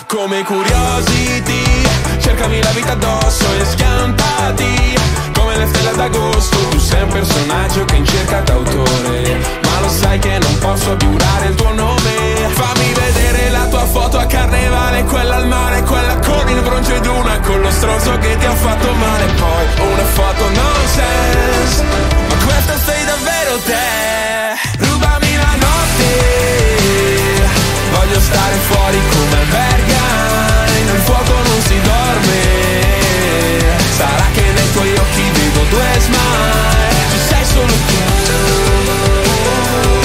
Come Curiosity, cercami la vita addosso e schiantati come le stelle d'agosto. Tu sei un personaggio che in cerca d'autore, ma lo sai che non posso giurare il tuo nome. Fammi vedere la tua foto a carnevale, quella al mare, quella con il bronzo ed una con lo stronzo che ti ha fatto male.